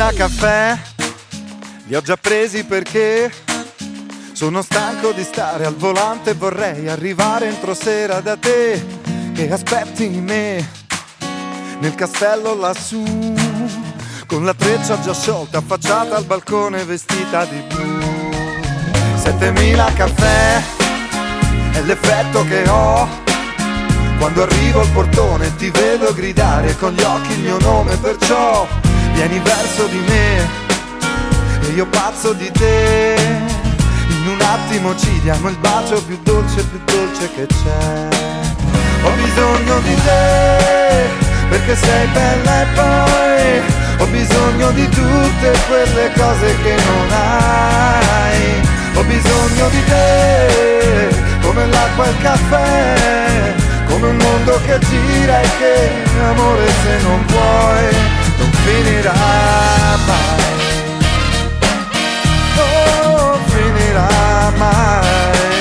7000 caffè li ho già presi perché sono stanco di stare al volante e vorrei arrivare entro sera da te, che aspetti me nel castello lassù, con la treccia già sciolta, affacciata al balcone vestita di blu. 7000 caffè è l'effetto che ho quando arrivo al portone, ti vedo gridare con gli occhi il mio nome, perciò vieni verso di me e io pazzo di te. In un attimo ci diamo il bacio più dolce che c'è. Ho bisogno di te perché sei bella e poi ho bisogno di tutte quelle cose che non hai. Ho bisogno di te come l'acqua e il caffè, come un mondo che gira e che amore se non vuoi non finirà mai. Non finirà mai.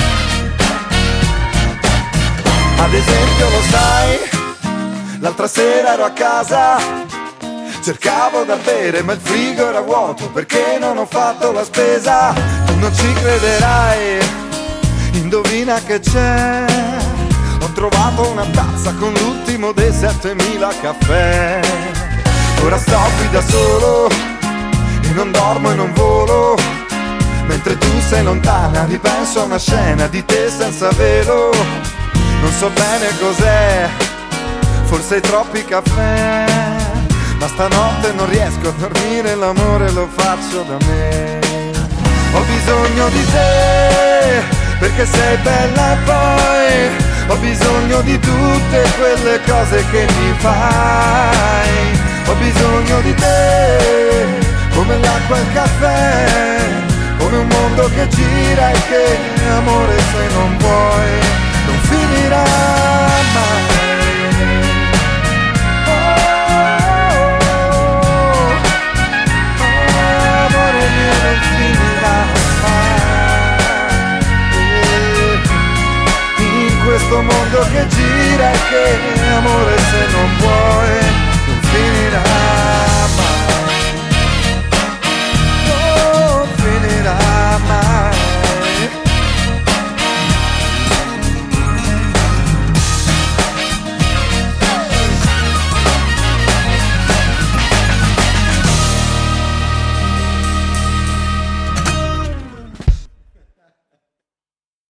Ad esempio lo sai, l'altra sera ero a casa, cercavo da bere ma il frigo era vuoto perché non ho fatto la spesa. Tu non ci crederai, indovina che c'è. Ho trovato una tazza con l'ultimo dei 7000 caffè. Ora sto qui da solo e non dormo e non volo, mentre tu sei lontana ripenso a una scena di te senza velo. Non so bene cos'è, forse troppi caffè, ma stanotte non riesco a dormire, l'amore lo faccio da me. Ho bisogno di te perché sei bella e poi ho bisogno di tutte quelle cose che mi fai. Ho bisogno di te come l'acqua e il caffè, come un mondo che gira e che amore se non vuoi non finirà mai. Amore mio non finirà mai. In questo mondo che gira e che amore se non vuoi non finirà.